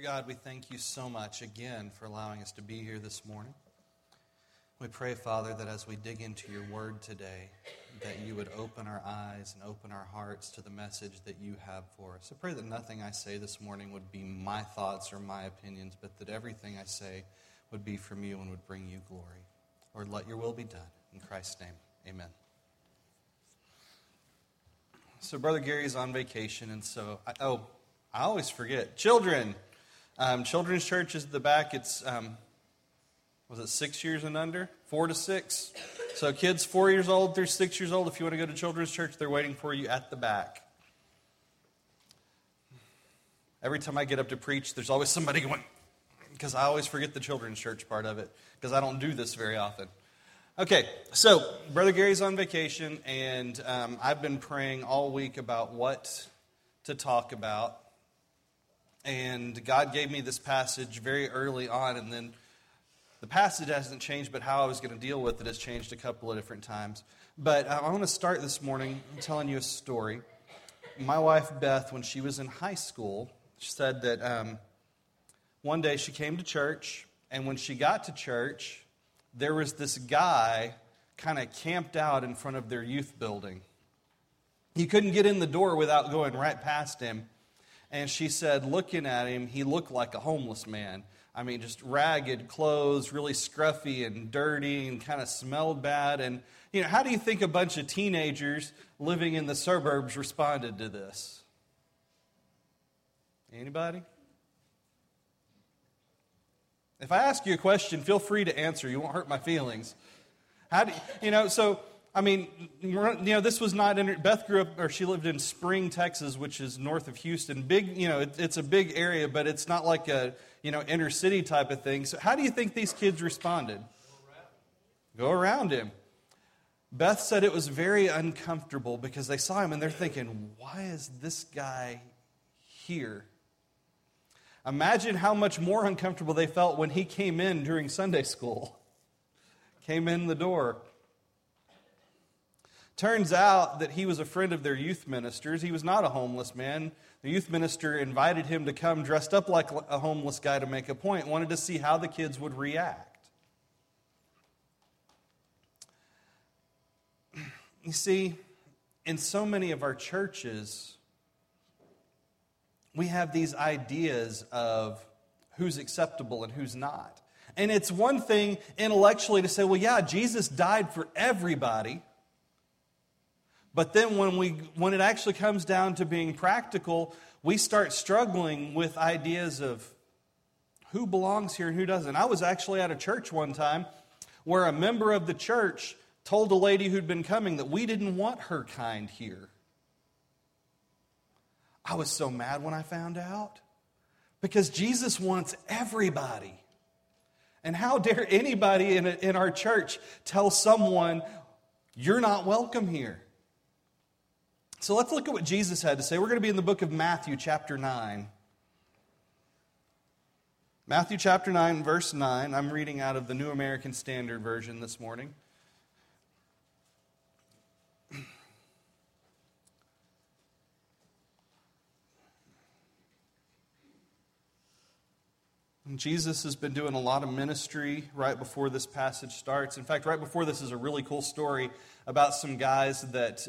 God, we thank you so much again for allowing us to be here this morning. We pray, Father, that as we dig into your word today, that you would open our eyes and open our hearts to the message that you have for us. I pray that nothing I say this morning would be my thoughts or my opinions, but that everything I say would be from you and would bring you glory. Lord, let your will be done. In Christ's name, amen. So Brother Gary's on vacation, and so, I always forget. Children, Children's Church is at the back. It's, was it 6 years and under? 4 to 6. So kids 4 years old through 6 years old, if you want to go to Children's Church, they're waiting for you at the back. Every time I get up to preach, there's always somebody going, because I always forget the Children's Church part of it, because I don't do this very often. Okay, so Brother Gary's on vacation, and I've been praying all week about what to talk about. And God gave me this passage very early on, and then the passage hasn't changed, but how I was going to deal with it has changed a couple of different times. But I want to start this morning telling you a story. My wife, Beth, when she was in high school, she said that one day she came to church, and when she got to church, there was this guy kind of camped out in front of their youth building. He couldn't get in the door without going right past him. And she said, looking at him, he looked like a homeless man. I mean, just ragged clothes, really scruffy and dirty, and kind of smelled bad. And, how do you think a bunch of teenagers living in the suburbs responded to this? Anybody? If I ask you a question, feel free to answer. You won't hurt my feelings. How do this was not Beth grew up, or she lived in Spring, Texas, which is north of Houston. Big, it's a big area, but it's not like a, inner city type of thing. So how do you think these kids responded? Go around him. Beth said it was very uncomfortable because they saw him and they're thinking, why is this guy here? Imagine how much more uncomfortable they felt when he came in during Sunday school. Came in the door. Turns out that he was a friend of their youth ministers. He was not a homeless man. The youth minister invited him to come dressed up like a homeless guy to make a point. Wanted to see how the kids would react. You see, in so many of our churches, we have these ideas of who's acceptable and who's not. And it's one thing intellectually to say, well, yeah, Jesus died for everybody. But then when it actually comes down to being practical, we start struggling with ideas of who belongs here and who doesn't. I was actually at a church one time where a member of the church told a lady who'd been coming that we didn't want her kind here. I was so mad when I found out, because Jesus wants everybody. And how dare anybody in our church tell someone, you're not welcome here? So let's look at what Jesus had to say. We're going to be in the book of Matthew chapter 9. Matthew chapter 9, verse 9. I'm reading out of the New American Standard Version this morning. Jesus has been doing a lot of ministry right before this passage starts. In fact, right before this is a really cool story about some guys that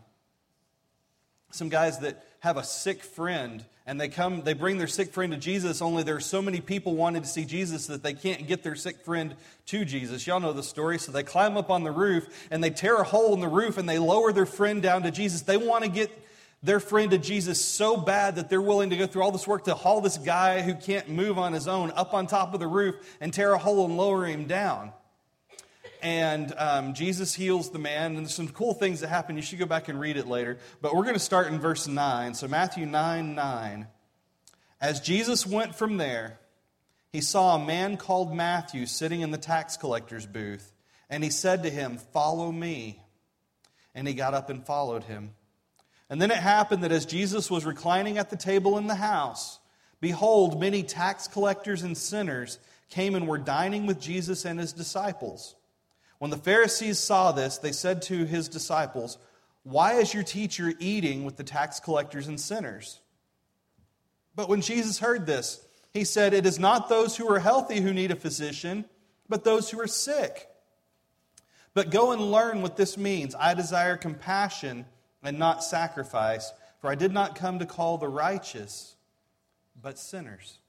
have a sick friend, and they bring their sick friend to Jesus, only there are so many people wanting to see Jesus that they can't get their sick friend to Jesus. Y'all know the story. So they climb up on the roof, and they tear a hole in the roof, and they lower their friend down to Jesus. They want to get their friend to Jesus so bad that they're willing to go through all this work to haul this guy who can't move on his own up on top of the roof and tear a hole and lower him down. And Jesus heals the man, and there's some cool things that happen. You should go back and read it later. But we're going to start in verse 9. So Matthew 9:9. As Jesus went from there, he saw a man called Matthew sitting in the tax collector's booth. And he said to him, "Follow me." And he got up and followed him. And then it happened that as Jesus was reclining at the table in the house, behold, many tax collectors and sinners came and were dining with Jesus and his disciples. When the Pharisees saw this, they said to his disciples, "Why is your teacher eating with the tax collectors and sinners?" But when Jesus heard this, He said, "It is not those who are healthy who need a physician, but those who are sick. But go and learn what this means. I desire compassion and not sacrifice, for I did not come to call the righteous, but sinners."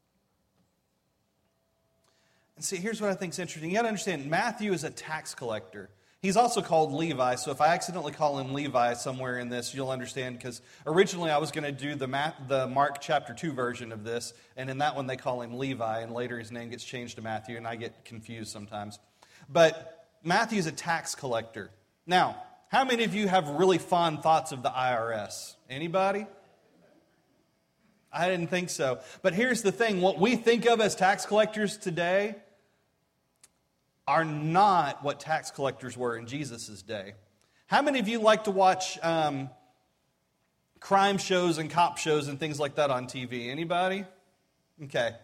And see, here's what I think is interesting. You got to understand, Matthew is a tax collector. He's also called Levi, so if I accidentally call him Levi somewhere in this, you'll understand, because originally I was going to do the Mark chapter 2 version of this, and in that one they call him Levi, and later his name gets changed to Matthew, and I get confused sometimes. But Matthew's a tax collector. Now, how many of you have really fond thoughts of the IRS? Anybody? I didn't think so. But here's the thing, what we think of as tax collectors today are not what tax collectors were in Jesus' day. How many of you like to watch crime shows and cop shows and things like that on TV? Anybody? Okay.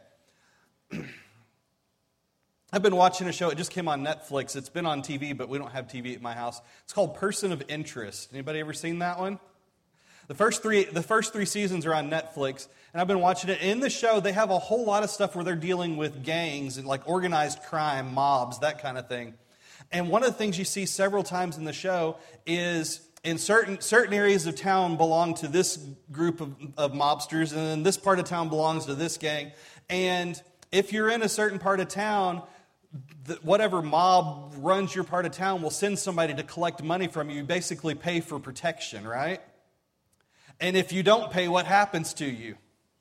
I've been watching a show. It just came on Netflix. It's been on TV, but we don't have TV at my house. It's called Person of Interest. Anybody ever seen that one? The first three seasons are on Netflix, and I've been watching it. In the show, they have a whole lot of stuff where they're dealing with gangs and like organized crime, mobs, that kind of thing. And one of the things you see several times in the show is in certain areas of town belong to this group of mobsters, and then this part of town belongs to this gang. And if you're in a certain part of town, whatever mob runs your part of town will send somebody to collect money from you. You basically pay for protection, right? And if you don't pay, what happens to you?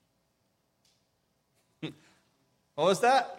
What was that?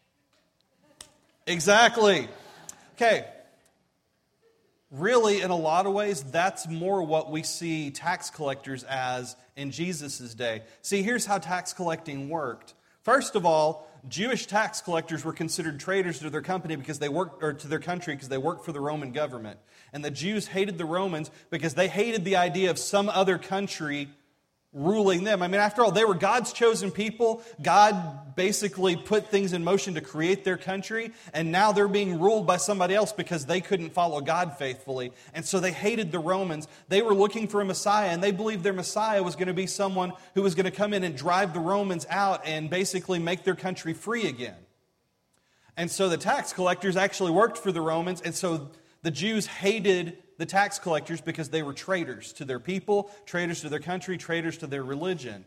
Exactly. Okay. Really, in a lot of ways, that's more what we see tax collectors as in Jesus' day. See, here's how tax collecting worked. First of all, Jewish tax collectors were considered traitors to their company because they worked, or to their country because they worked for the Roman government. And the Jews hated the Romans because they hated the idea of some other country ruling them. I mean, after all, they were God's chosen people. God basically put things in motion to create their country, and now they're being ruled by somebody else because they couldn't follow God faithfully. And so they hated the Romans. They were looking for a Messiah, and they believed their Messiah was going to be someone who was going to come in and drive the Romans out and basically make their country free again. And so the tax collectors actually worked for the Romans, and so the Jews hated the tax collectors because they were traitors to their people, traitors to their country, traitors to their religion.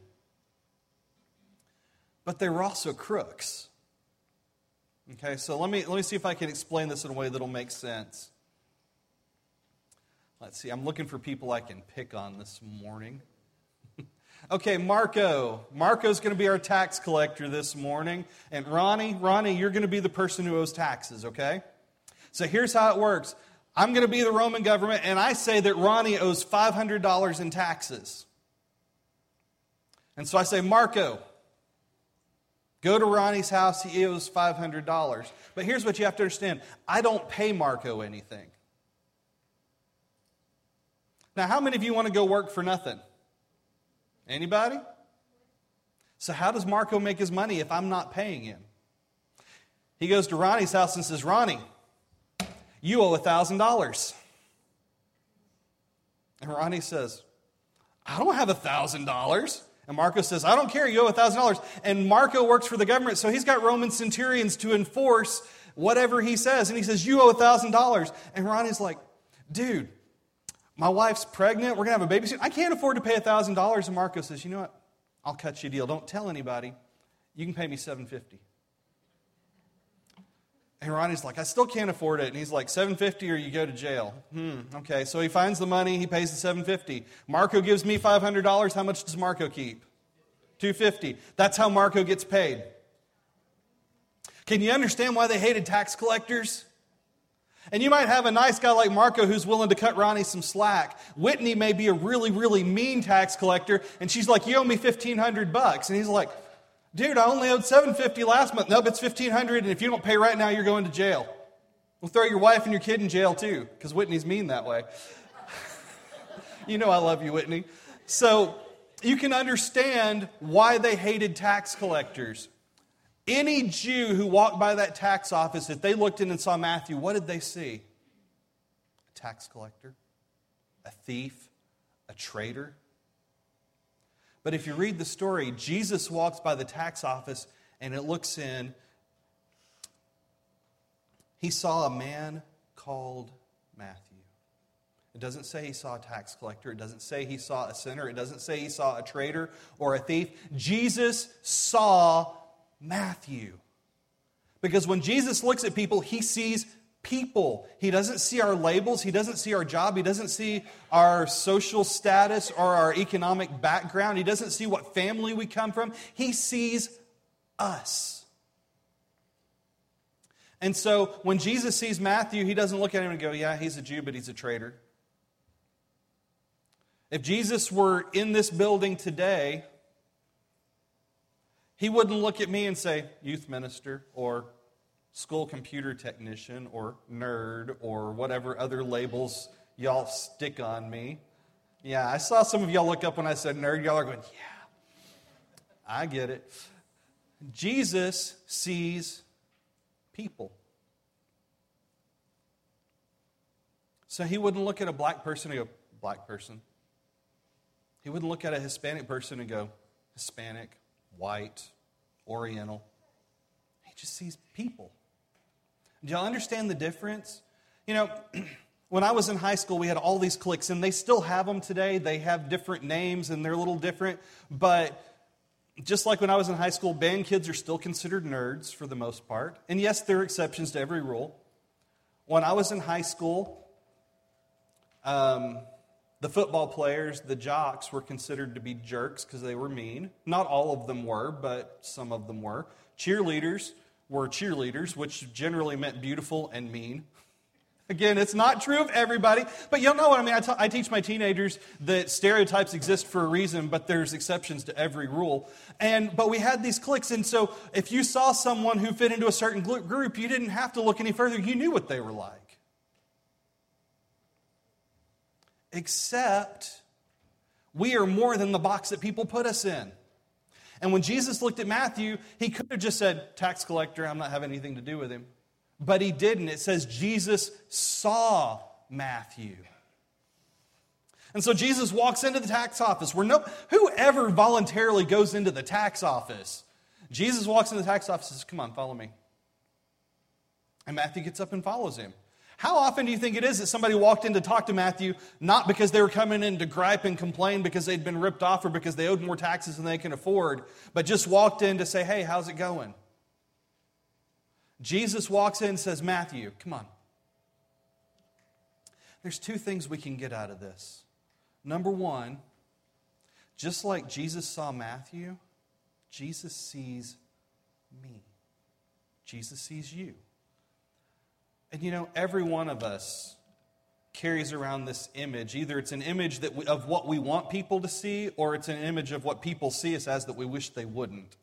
But they were also crooks. Okay, so let me see if I can explain this in a way that'll make sense. Let's see, I'm looking for people I can pick on this morning. Okay, Marco. Marco's going to be our tax collector this morning. And Ronnie, you're going to be the person who owes taxes, okay? So here's how it works. I'm going to be the Roman government, and I say that Ronnie owes $500 in taxes. And so I say, Marco, go to Ronnie's house, he owes $500. But here's what you have to understand. I don't pay Marco anything. Now, how many of you want to go work for nothing? Anybody? So how does Marco make his money if I'm not paying him? He goes to Ronnie's house and says, Ronnie, you owe $1,000. And Ronnie says, I don't have $1,000. And Marco says, I don't care, you owe $1,000. And Marco works for the government, so he's got Roman centurions to enforce whatever he says. And he says, you owe $1,000. And Ronnie's like, dude, my wife's pregnant, we're going to have a baby soon. I can't afford to pay $1,000. And Marco says, you know what? I'll cut you a deal. Don't tell anybody. You can pay me $750. And Ronnie's like, I still can't afford it. And he's like, $750 or you go to jail. Okay, so he finds the money, he pays the $750. Marco gives me $500. How much does Marco keep? $250. That's how Marco gets paid. Can you understand why they hated tax collectors? And you might have a nice guy like Marco who's willing to cut Ronnie some slack. Whitney may be a really, really mean tax collector, and she's like, you owe me $1,500. And he's like, dude, I only owed $750 last month. Nope, it's $1,500, and if you don't pay right now, you're going to jail. We'll throw your wife and your kid in jail too, because Whitney's mean that way. You know I love you, Whitney. So you can understand why they hated tax collectors. Any Jew who walked by that tax office, if they looked in and saw Matthew, what did they see? A tax collector, a thief, a traitor. But if you read the story, Jesus walks by the tax office and it looks in. He saw a man called Matthew. It doesn't say he saw a tax collector. It doesn't say he saw a sinner. It doesn't say he saw a traitor or a thief. Jesus saw Matthew. Because when Jesus looks at people, he sees people. He doesn't see our labels. He doesn't see our job. He doesn't see our social status or our economic background. He doesn't see what family we come from. He sees us. And so when Jesus sees Matthew, he doesn't look at him and go, yeah, he's a Jew, but he's a traitor. If Jesus were in this building today, he wouldn't look at me and say, youth minister, or school computer technician, or nerd, or whatever other labels y'all stick on me. Yeah, I saw some of y'all look up when I said nerd. Y'all are going, yeah, I get it. Jesus sees people. So he wouldn't look at a black person and go, black person. He wouldn't look at a Hispanic person and go, Hispanic, white, Oriental. He just sees people. Do y'all understand the difference? You know, when I was in high school, we had all these cliques, and they still have them today. They have different names, and they're a little different. But just like when I was in high school, band kids are still considered nerds for the most part. And yes, there are exceptions to every rule. When I was in high school, the football players, the jocks, were considered to be jerks because they were mean. Not all of them were, but some of them were. Cheerleaders were cheerleaders, which generally meant beautiful and mean. Again, it's not true of everybody, but you'll know what I mean. I teach my teenagers that stereotypes exist for a reason, but there's exceptions to every rule. But we had these cliques, and so if you saw someone who fit into a certain group, you didn't have to look any further. You knew what they were like. Except we are more than the box that people put us in. And when Jesus looked at Matthew, he could have just said, tax collector, I'm not having anything to do with him. But he didn't. It says Jesus saw Matthew. And so Jesus walks into the tax office. Whoever voluntarily goes into the tax office? Jesus walks into the tax office and says, come on, follow me. And Matthew gets up and follows him. How often do you think it is that somebody walked in to talk to Matthew, not because they were coming in to gripe and complain because they'd been ripped off or because they owed more taxes than they can afford, but just walked in to say, hey, how's it going? Jesus walks in and says, Matthew, come on. There's two things we can get out of this. Number one, just like Jesus saw Matthew, Jesus sees me. Jesus sees you. And you know, every one of us carries around this image. Either it's an image of what we want people to see, or it's an image of what people see us as that we wish they wouldn't.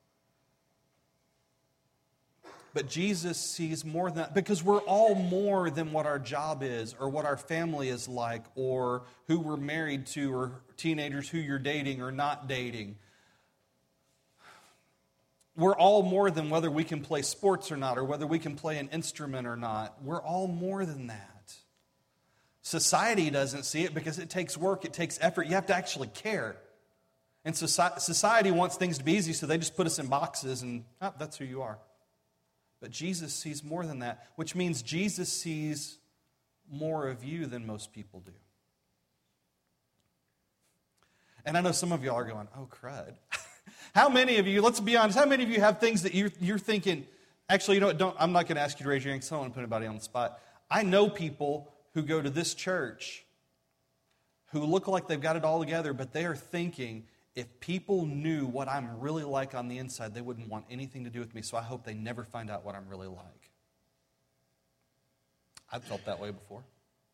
But Jesus sees more than that, because we're all more than what our job is, or what our family is like, or who we're married to, or teenagers who you're dating or not dating. We're all more than whether we can play sports or not, or whether we can play an instrument or not. We're all more than that. Society doesn't see it because it takes work, it takes effort. You have to actually care. And society wants things to be easy, so they just put us in boxes and, that's who you are. But Jesus sees more than that, which means Jesus sees more of you than most people do. And I know some of y'all are going, oh, crud. How many of you, let's be honest, how many of you have things that you're thinking, actually, you know what, I'm not going to ask you to raise your hand because I don't want to put anybody on the spot. I know people who go to this church who look like they've got it all together, but they are thinking, if people knew what I'm really like on the inside, they wouldn't want anything to do with me, so I hope they never find out what I'm really like. I've felt that way before.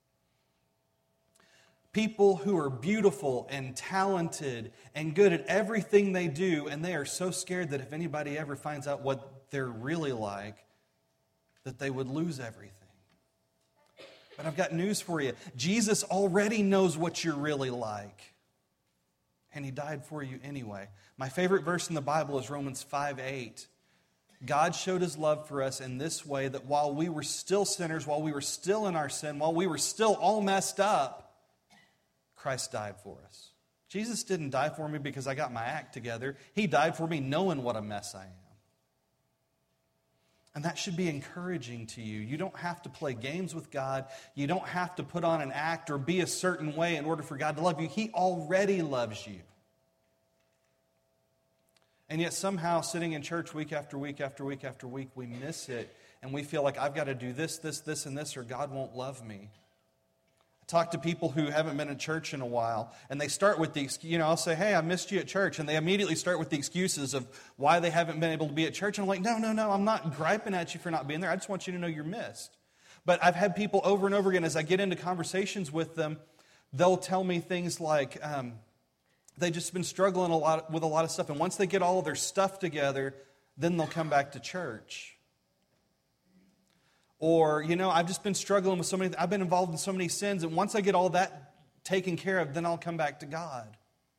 People who are beautiful and talented and good at everything they do, and they are so scared that if anybody ever finds out what they're really like, that they would lose everything. But I've got news for you. Jesus already knows what you're really like. And he died for you anyway. My favorite verse in the Bible is Romans 5:8. God showed his love for us in this way, that while we were still sinners, while we were still in our sin, while we were still all messed up, Christ died for us. Jesus didn't die for me because I got my act together. He died for me knowing what a mess I am. And that should be encouraging to you. You don't have to play games with God. You don't have to put on an act or be a certain way in order for God to love you. He already loves you. And yet somehow sitting in church week after week after week after week, we miss it. And we feel like I've got to do this, this, this, and this, or God won't love me. Talk to people who haven't been in church in a while, and they start with I'll say, hey, I missed you at church, and they immediately start with the excuses of why they haven't been able to be at church, and I'm like, no, I'm not griping at you for not being there, I just want you to know you're missed. But I've had people over and over again, as I get into conversations with them, they'll tell me things like, they've just been struggling with a lot of stuff, and once they get all of their stuff together, then they'll come back to church. Or, I've just been struggling with I've been involved in so many sins, and once I get all that taken care of, then I'll come back to God.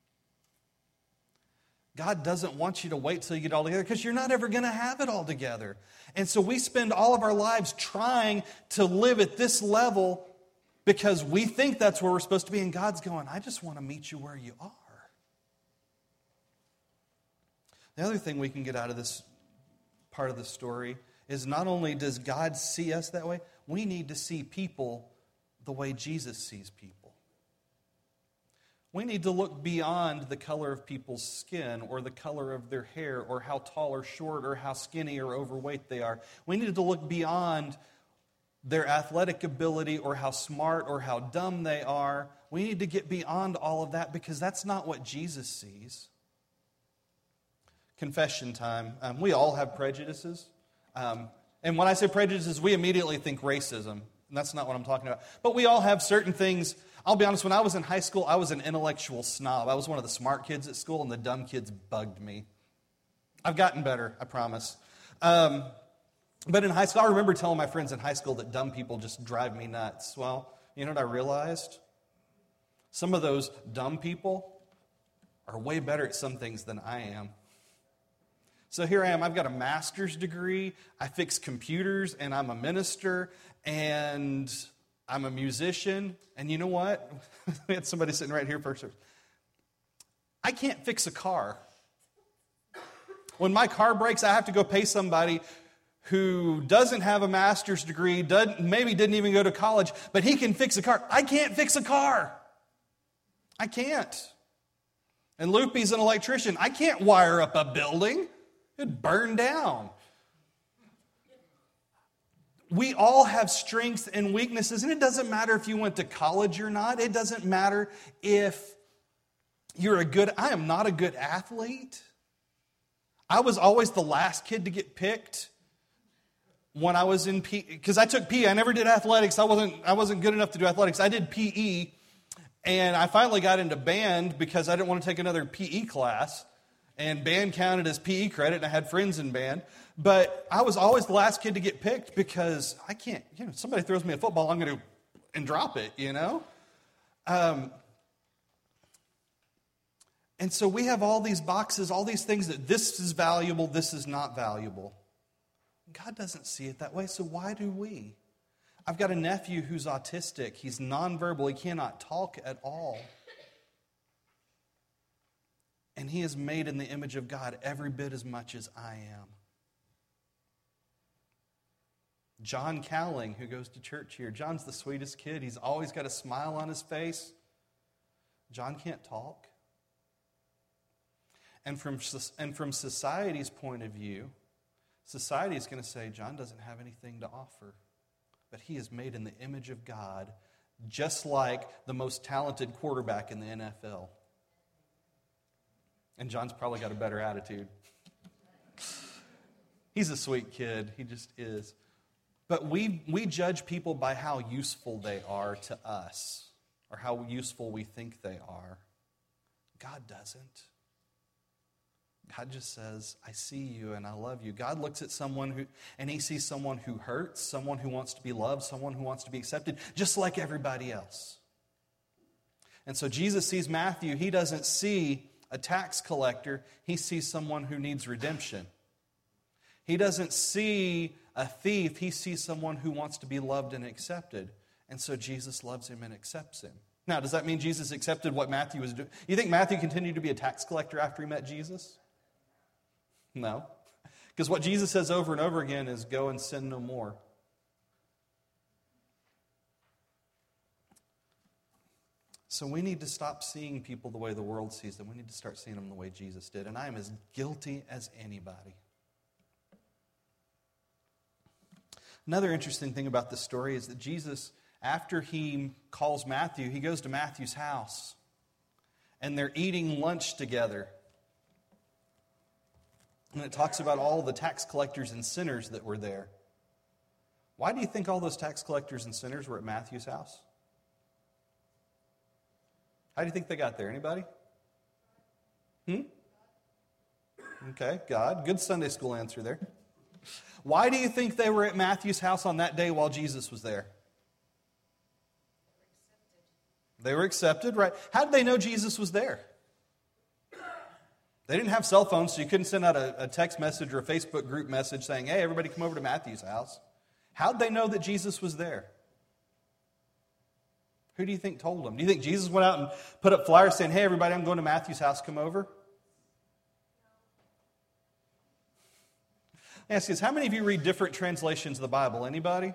God doesn't want you to wait till you get it all together, because you're not ever going to have it all together. And so we spend all of our lives trying to live at this level because we think that's where we're supposed to be, and God's going, I just want to meet you where you are. The other thing we can get out of this part of the story is not only does God see us that way, we need to see people the way Jesus sees people. We need to look beyond the color of people's skin or the color of their hair or how tall or short or how skinny or overweight they are. We need to look beyond their athletic ability or how smart or how dumb they are. We need to get beyond all of that because that's not what Jesus sees. Confession time. We all have prejudices. And when I say prejudices, we immediately think racism. And that's not what I'm talking about. But we all have certain things. I'll be honest, when I was in high school, I was an intellectual snob. I was one of the smart kids at school, and the dumb kids bugged me. I've gotten better, I promise. But in high school, I remember telling my friends in high school that dumb people just drive me nuts. Well, you know what I realized? Some of those dumb people are way better at some things than I am. So here I am, I've got a master's degree, I fix computers, and I'm a minister, and I'm a musician, and you know what? We had somebody sitting right here first. I can't fix a car. When my car breaks, I have to go pay somebody who doesn't have a master's degree, maybe didn't even go to college, but he can fix a car. I can't fix a car. I can't. And Loopy's an electrician. I can't wire up a building. It'd burn down. We all have strengths and weaknesses, and it doesn't matter if you went to college or not. It doesn't matter if you're I am not a good athlete. I was always the last kid to get picked when I was in PE, because I took PE. I never did athletics. I wasn't good enough to do athletics. I did PE, and I finally got into band because I didn't want to take another PE class. And band counted as PE credit, and I had friends in band. But I was always the last kid to get picked because I can't, somebody throws me a football, I'm going to and drop it, And so we have all these boxes, all these things that this is valuable, this is not valuable. God doesn't see it that way, so why do we? I've got a nephew who's autistic. He's nonverbal. He cannot talk at all. And he is made in the image of God every bit as much as I am. John Cowling, who goes to church here. John's the sweetest kid. He's always got a smile on his face. John can't talk. And from society's point of view, society is going to say, John doesn't have anything to offer. But he is made in the image of God, just like the most talented quarterback in the NFL. And John's probably got a better attitude. He's a sweet kid. He just is. But we judge people by how useful they are to us or how useful we think they are. God doesn't. God just says, I see you and I love you. God looks at someone and he sees someone who hurts, someone who wants to be loved, someone who wants to be accepted, just like everybody else. And so Jesus sees Matthew. He doesn't see a tax collector, he sees someone who needs redemption. He doesn't see a thief, he sees someone who wants to be loved and accepted. And so Jesus loves him and accepts him. Now, does that mean Jesus accepted what Matthew was doing? You think Matthew continued to be a tax collector after he met Jesus? No. Because what Jesus says over and over again is, go and sin no more. So we need to stop seeing people the way the world sees them. We need to start seeing them the way Jesus did. And I am as guilty as anybody. Another interesting thing about this story is that Jesus, after he calls Matthew, he goes to Matthew's house. And they're eating lunch together. And it talks about all the tax collectors and sinners that were there. Why do you think all those tax collectors and sinners were at Matthew's house? How do you think they got there? Anybody? Okay, God. Good Sunday school answer there. Why do you think they were at Matthew's house on that day while Jesus was there? They were accepted, right? How did they know Jesus was there? They didn't have cell phones, so you couldn't send out a text message or a Facebook group message saying, hey, everybody come over to Matthew's house. How did they know that Jesus was there? Who do you think told them? Do you think Jesus went out and put up flyers saying, hey, everybody, I'm going to Matthew's house, come over? I ask you this, how many of you read different translations of the Bible? Anybody?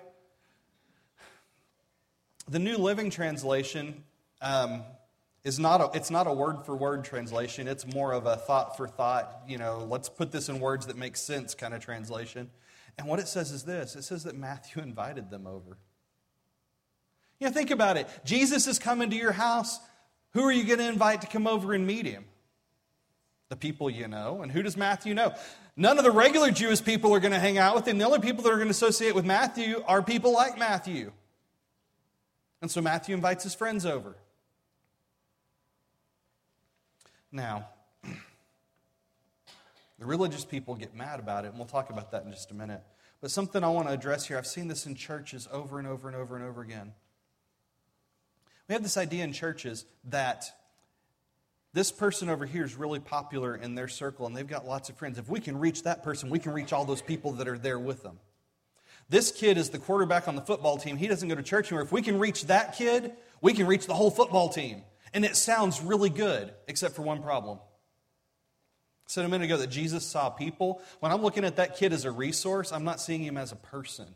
The New Living Translation it's not a word-for-word translation. It's more of a thought-for-thought, let's put this in words that make sense kind of translation. And what it says is this. It says that Matthew invited them over. Think about it. Jesus is coming to your house. Who are you going to invite to come over and meet him? The people you know. And who does Matthew know? None of the regular Jewish people are going to hang out with him. The only people that are going to associate with Matthew are people like Matthew. And so Matthew invites his friends over. Now, the religious people get mad about it, and we'll talk about that in just a minute. But something I want to address here, I've seen this in churches over and over and over and over again. We have this idea in churches that this person over here is really popular in their circle, and they've got lots of friends. If we can reach that person, we can reach all those people that are there with them. This kid is the quarterback on the football team. He doesn't go to church anymore. If we can reach that kid, we can reach the whole football team. And it sounds really good, except for one problem. I said a minute ago that Jesus saw people. When I'm looking at that kid as a resource, I'm not seeing him as a person.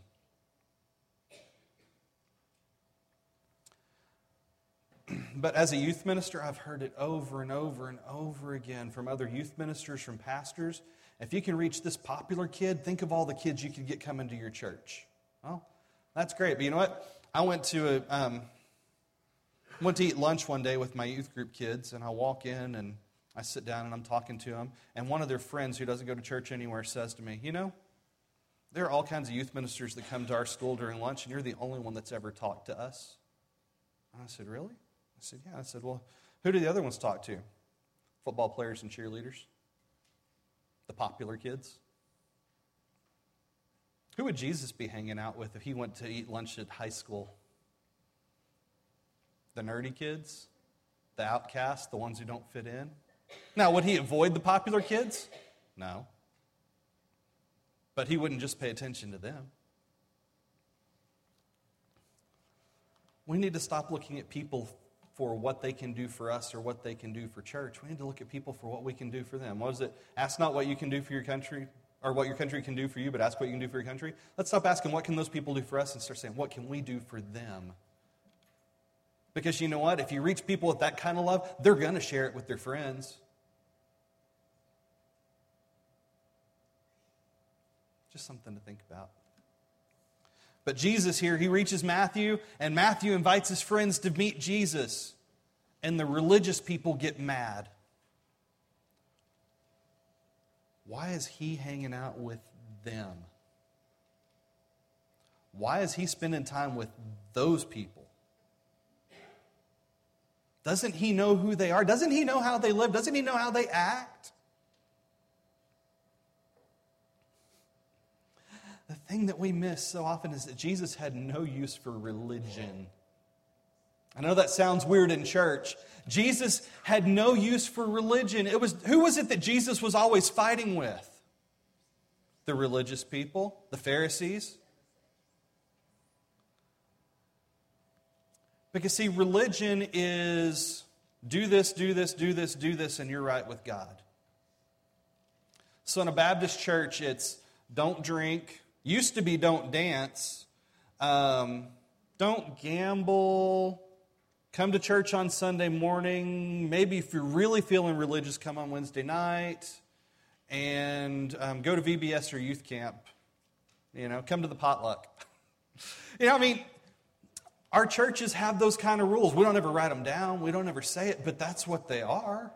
But as a youth minister, I've heard it over and over and over again from other youth ministers, from pastors. If you can reach this popular kid, think of all the kids you could get coming to your church. Well, that's great. But you know what? I went to eat lunch one day with my youth group kids, and I walk in and I sit down and I'm talking to them. And one of their friends who doesn't go to church anywhere says to me, there are all kinds of youth ministers that come to our school during lunch, and you're the only one that's ever talked to us. And I said, really? I said, yeah. I said, well, who do the other ones talk to? Football players and cheerleaders? The popular kids? Who would Jesus be hanging out with if he went to eat lunch at high school? The nerdy kids? The outcasts? The ones who don't fit in? Now, would he avoid the popular kids? No. But he wouldn't just pay attention to them. We need to stop looking at people for what they can do for us or what they can do for church. We need to look at people for what we can do for them. What is it? Ask not what you can do for your country, or what your country can do for you, but ask what you can do for your country. Let's stop asking what can those people do for us and start saying, what can we do for them? Because you know what? If you reach people with that kind of love, they're going to share it with their friends. Just something to think about. But Jesus here, he reaches Matthew, and Matthew invites his friends to meet Jesus. And the religious people get mad. Why is he hanging out with them? Why is he spending time with those people? Doesn't he know who they are? Doesn't he know how they live? Doesn't he know how they act? The thing that we miss so often is that Jesus had no use for religion. I know that sounds weird in church. Jesus had no use for religion. Who was it that Jesus was always fighting with? The religious people, the Pharisees. Because, see, religion is do this, do this, do this, do this, and you're right with God. So in a Baptist church, it's don't drink. Used to be don't dance. Don't gamble. Come to church on Sunday morning. Maybe if you're really feeling religious, come on Wednesday night. And go to VBS or youth camp. Come to the potluck. Our churches have those kind of rules. We don't ever write them down. We don't ever say it, but that's what they are.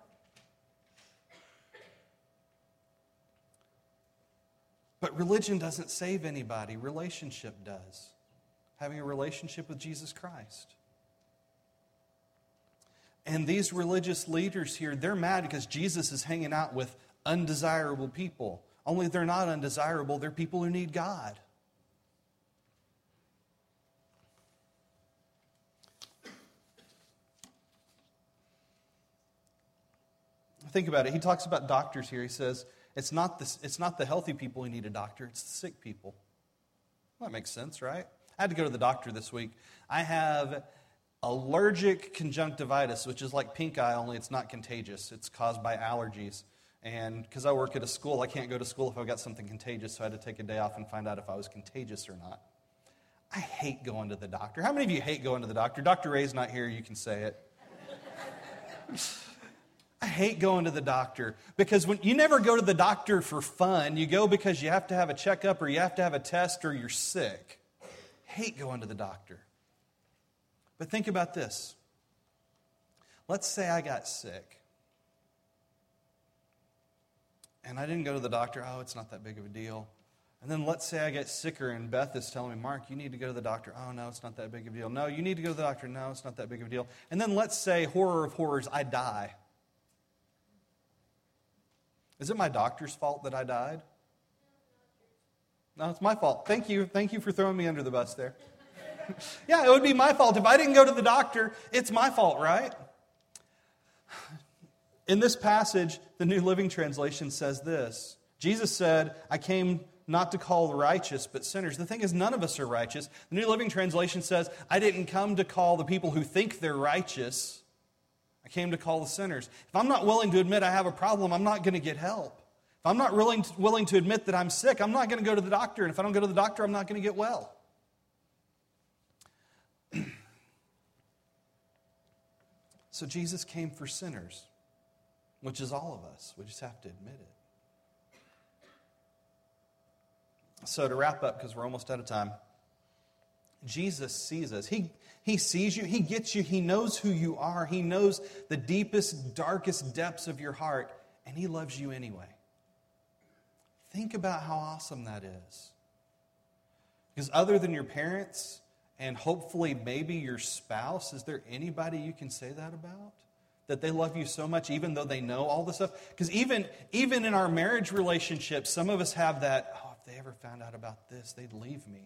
But religion doesn't save anybody. Relationship does. Having a relationship with Jesus Christ. And these religious leaders here, they're mad because Jesus is hanging out with undesirable people. Only they're not undesirable. They're people who need God. Think about it. He talks about doctors here. He says, it's not the healthy people who need a doctor, it's the sick people. Well, that makes sense, right? I had to go to the doctor this week. I have allergic conjunctivitis, which is like pink eye, only it's not contagious. It's caused by allergies. And because I work at a school, I can't go to school if I've got something contagious, so I had to take a day off and find out if I was contagious or not. I hate going to the doctor. How many of you hate going to the doctor? Dr. Ray's not here, you can say it. I hate going to the doctor because when you never go to the doctor for fun, you go because you have to have a checkup or you have to have a test or you're sick. I hate going to the doctor. But think about this. Let's say I got sick. And I didn't go to the doctor. Oh, it's not that big of a deal. And then let's say I get sicker and Beth is telling me, Mark, you need to go to the doctor. Oh, no, it's not that big of a deal. No, you need to go to the doctor. No, it's not that big of a deal. And then let's say, horror of horrors, I die. Is it my doctor's fault that I died? No, it's my fault. Thank you. Thank you for throwing me under the bus there. Yeah, it would be my fault. If I didn't go to the doctor, it's my fault, right? In this passage, the New Living Translation says this. Jesus said, I came not to call the righteous, but sinners. The thing is, none of us are righteous. The New Living Translation says, I didn't come to call the people who think they're righteous. I came to call the sinners. If I'm not willing to admit I have a problem, I'm not going to get help. If I'm not willing to admit that I'm sick, I'm not going to go to the doctor. And if I don't go to the doctor, I'm not going to get well. So Jesus came for sinners, which is all of us. We just have to admit it. So to wrap up, because we're almost out of time, Jesus sees us. He sees you. He gets you. He knows who you are. He knows the deepest, darkest depths of your heart, and He loves you anyway. Think about how awesome that is. Because other than your parents and hopefully maybe your spouse, is there anybody you can say that about? That they love you so much even though they know all this stuff? Because even in our marriage relationships, some of us have that, oh, if they ever found out about this, they'd leave me.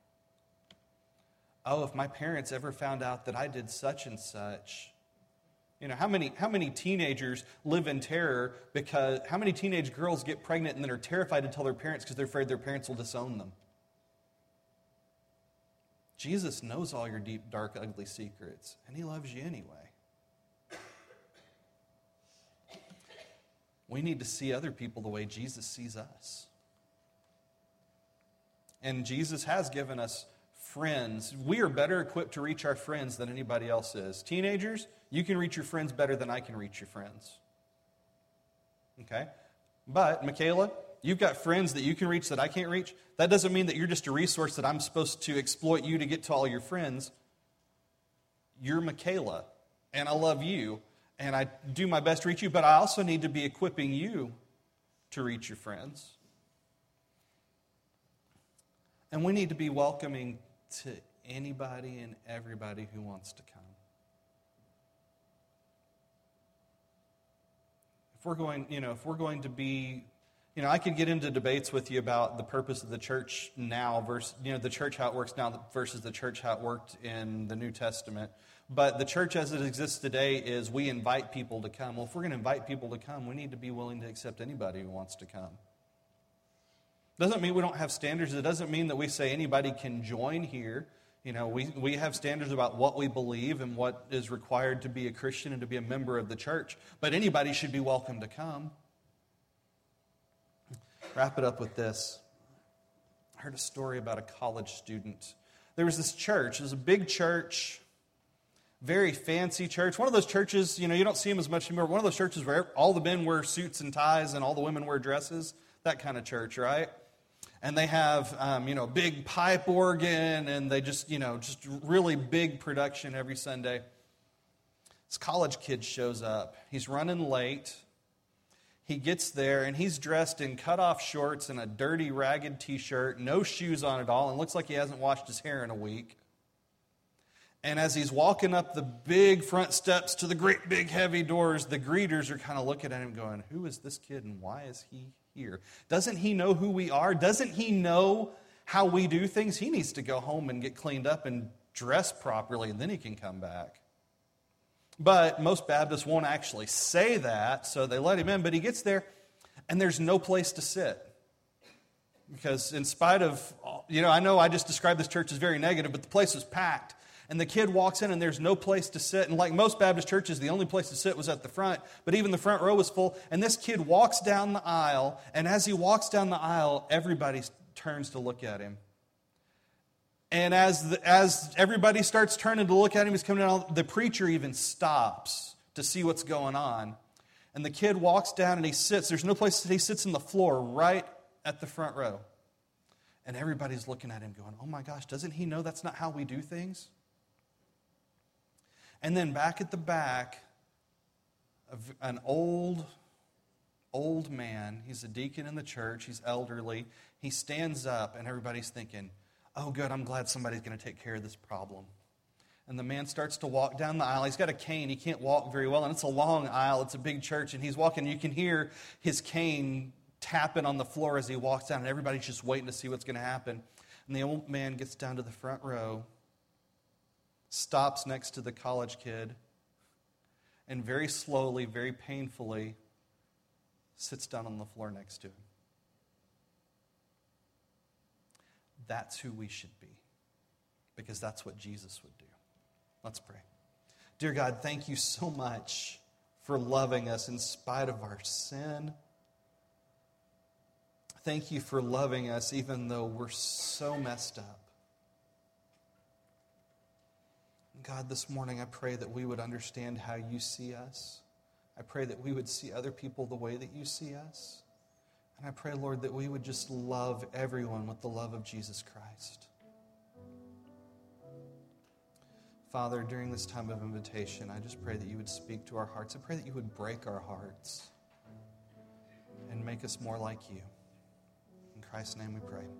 Oh, if my parents ever found out that I did such and such. You know, how many teenagers live in terror because how many teenage girls get pregnant and then are terrified to tell their parents because they're afraid their parents will disown them? Jesus knows all your deep, dark, ugly secrets, and He loves you anyway. We need to see other people the way Jesus sees us. And Jesus has given us friends. We are better equipped to reach our friends than anybody else is. Teenagers, you can reach your friends better than I can reach your friends. Okay? But, Michaela, you've got friends that you can reach that I can't reach. That doesn't mean that you're just a resource that I'm supposed to exploit you to get to all your friends. You're Michaela, and I love you, and I do my best to reach you, but I also need to be equipping you to reach your friends. And we need to be welcoming to anybody and everybody who wants to come. If we're going to be, I could get into debates with you about the purpose of the church now versus, the church how it works now versus the church how it worked in the New Testament. But the church as it exists today is we invite people to come. Well, if we're going to invite people to come, we need to be willing to accept anybody who wants to come. Doesn't mean we don't have standards. It doesn't mean that we say anybody can join here. You know, we have standards about what we believe and what is required to be a Christian and to be a member of the church. But anybody should be welcome to come. Wrap it up with this. I heard a story about a college student. There was this church. It was a big church, very fancy church. One of those churches, you don't see them as much anymore. One of those churches where all the men wear suits and ties and all the women wear dresses. That kind of church, right? And they have, big pipe organ, and they just really big production every Sunday. This college kid shows up. He's running late. He gets there, and he's dressed in cut-off shorts and a dirty, ragged T-shirt, no shoes on at all, and looks like he hasn't washed his hair in a week. And as he's walking up the big front steps to the great big heavy doors, the greeters are kind of looking at him going, who is this kid and why is he here? Doesn't he know who we are? Doesn't he know how we do things? He needs to go home and get cleaned up and dress properly, and then he can come back. But most Baptists won't actually say that, so they let him in. But he gets there, and there's no place to sit. Because in spite of, I know I just described this church as very negative, but the place was packed. And the kid walks in, and there's no place to sit. And like most Baptist churches, the only place to sit was at the front. But even the front row was full. And this kid walks down the aisle, and as he walks down the aisle, everybody turns to look at him. And as everybody starts turning to look at him, he's coming down, the preacher even stops to see what's going on. And the kid walks down, and he sits. There's no place to sit. He sits on the floor right at the front row. And everybody's looking at him going, oh my gosh, doesn't he know that's not how we do things? And then back at the back, an old man, he's a deacon in the church, he's elderly, he stands up and everybody's thinking, oh good, I'm glad somebody's going to take care of this problem. And the man starts to walk down the aisle. He's got a cane, he can't walk very well, and it's a long aisle, it's a big church, and he's walking, you can hear his cane tapping on the floor as he walks down, and everybody's just waiting to see what's going to happen. And the old man gets down to the front row, stops next to the college kid, and very slowly, very painfully, sits down on the floor next to him. That's who we should be, because that's what Jesus would do. Let's pray. Dear God, thank you so much for loving us in spite of our sin. Thank you for loving us even though we're so messed up. God, this morning I pray that we would understand how you see us. I pray that we would see other people the way that you see us. And I pray, Lord, that we would just love everyone with the love of Jesus Christ. Father, during this time of invitation, I just pray that you would speak to our hearts. I pray that you would break our hearts and make us more like you. In Christ's name we pray.